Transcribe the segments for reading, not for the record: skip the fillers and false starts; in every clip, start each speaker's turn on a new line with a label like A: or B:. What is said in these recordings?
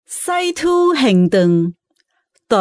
A: 西土行动第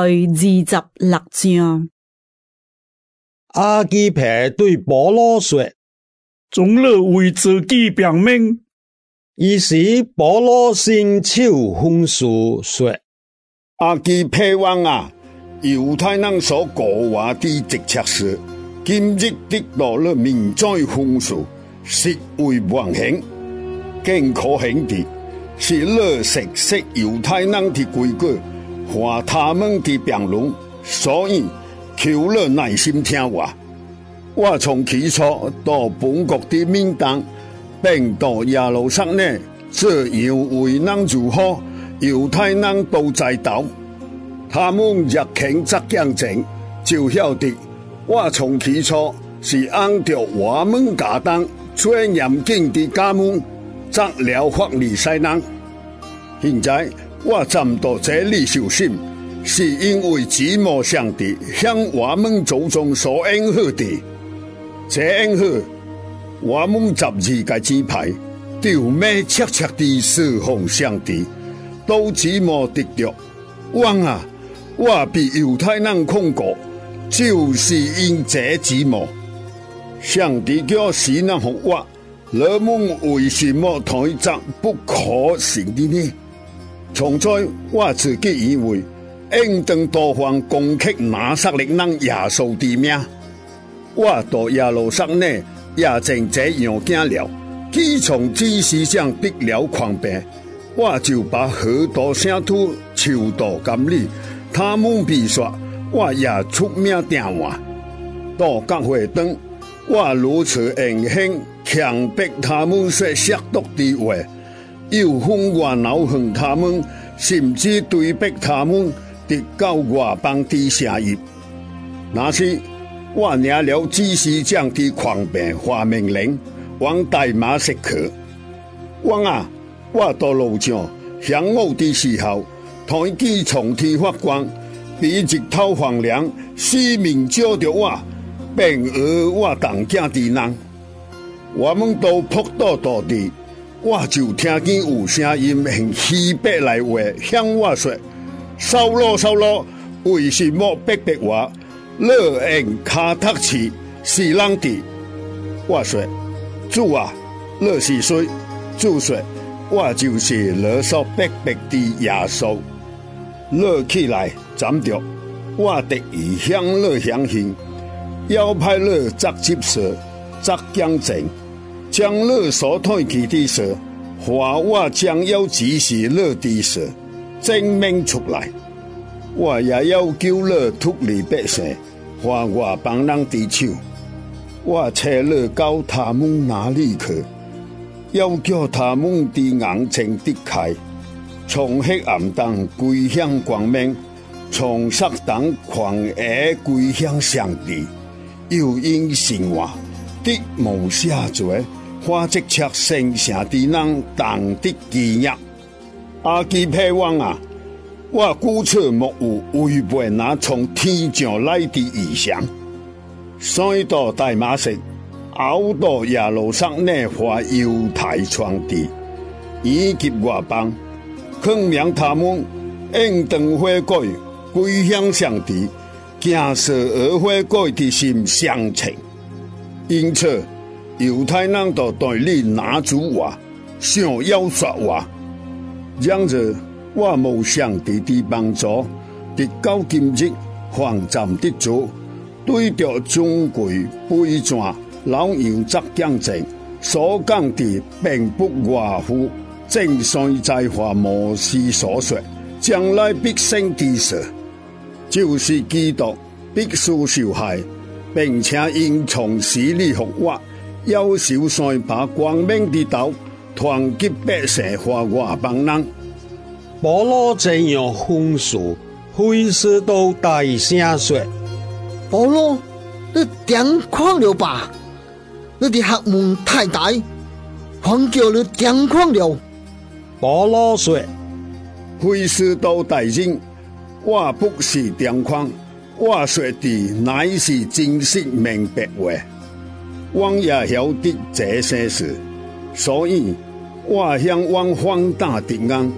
A: 26章。
B: 阿基培对保罗说：“
C: 总了为自己表明。”
B: 于是保罗伸手奉诉说：“
D: 阿基培王啊，犹太人所过话的直切是，今日得到了民在奉诉，实为万幸。更可幸的是，了熟悉犹太人的规矩和他们的辩论，所以求了耐心听话。我从起初到本国的民党，并到耶路撒冷，这样为人如何，犹太人都知道。他们若肯作见证，就晓得我从起初是按照我们家当最严谨的家门，作了法利赛人。现在我站到这里受审，是因为指望上帝向我们祖宗所应许的。这应许，我们12个支派就要切切地侍奉上帝，都指望得着。王啊，我比犹太人控过，就是因这指望。上帝叫使人服我，你们为什么推责不可行的呢？从在我自己以为，应当多方攻击拿撒勒人耶稣的命。我到耶路撒冷也正这样行了。自从祭司长得了狂病，我就把许多圣徒求到监里，他们被杀，我也出名电话。到各会堂，我如此硬性强迫他们说亵渎的话，又分外恼恨他们，甚至对逼他们得到外邦的城邑。那时我领了祭司长的狂病发命令，往大马色去。王啊，我到路上向我的时候，天机从天发光，比日头放亮，四面照着我，并我同家的人，我们都扑倒大地。我就听见有声音用希伯来话向我说：“扫罗，扫罗，为什么逼我？你用脚踏刺是人的。”我说：“主啊，你是谁？”主说：“我就是你所逼的耶稣。你起来站着，我特意向你相信，要派你作执事，作见证，将你所推去的事，和我将要指示你的事，证明出来。我也要救你脱离百姓和外邦人的手。我差你到他们那里去，要叫他们的眼睛得开，从黑暗中归向光明，从撒旦狂野归向上帝。又因神话的无赦罪，花即切生成的人当的基业。阿基培王啊，我鼓吹莫有违背那从天上来的异象，所以到大马色，后到耶路撒冷和犹太传地，以及外邦，劝勉他们应当悔改，归向上帝，行事而悔改的心相称。因此，犹太人都对你拿住我，想要杀我。这样子，我无上帝的帮助，直到今日防站得住，对着尊贵卑贱老羊作见证，所讲的并不外乎正算在话摩西所说，将来必生的事，就是基督必须受害，并且因从死里复活，要受伤把光明的道传给百姓和外邦人。
B: 保罗这样控诉，会使到大声说：“
E: 保罗，你癫狂了吧？你的学问太大，狂叫你癫狂了。”
B: 保罗说：“
D: 会使到大人，我不是癫狂，我说的乃是真实明白话。王也晓得这些事，所以我向王放大的眼，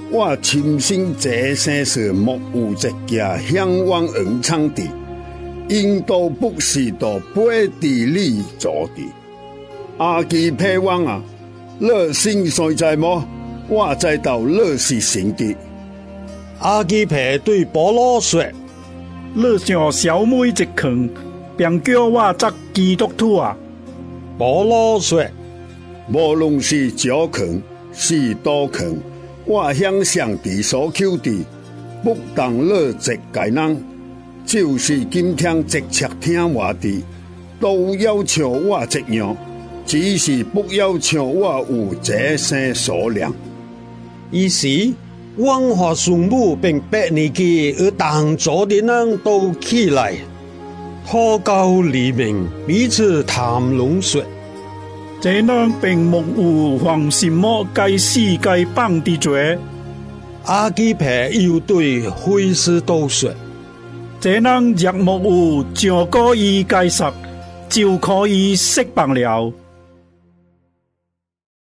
D: 我亲身这生时莫有一家向往恩昌地，因都不是到背地里做的。阿基佩王啊，你心所在么？我知道你是神的。
B: 阿基培对保罗说：“
C: 你想小妹一坑，便叫我作基督徒啊！”
B: 保罗说：“
D: 无论是少坑是多坑，我向上帝所求的，不当你一个人，就是今天直切听话的，都要像我这样，只是不要像我有这些数量。”
B: 於是，王和孫母並8年紀而當咗的人都起來，禱告黎明，彼此談論說：“
C: 這人並沒有犯什麼該死該綁的罪。”
B: 阿基培又對會士都說：“
C: 這人若沒有上過伊該殺，就可以釋放了。”